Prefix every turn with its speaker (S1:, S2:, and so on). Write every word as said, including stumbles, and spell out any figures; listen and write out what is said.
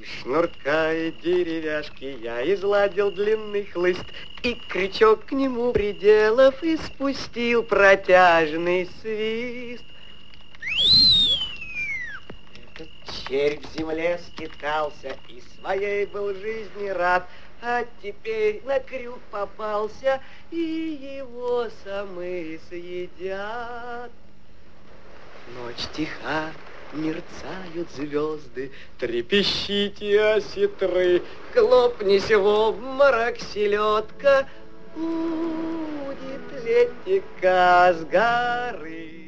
S1: Из шнурка и деревяшки я изладил длинный хлыст, и крючок к нему приделав и спустил протяжный свист. Этот червь в земле скитался и своей был жизни рад, а теперь на крюк попался, и его самы съедят. Ночь тиха, мерцают звезды, трепещите осетры, хлопнись в обморок селедка, будет летика с горы.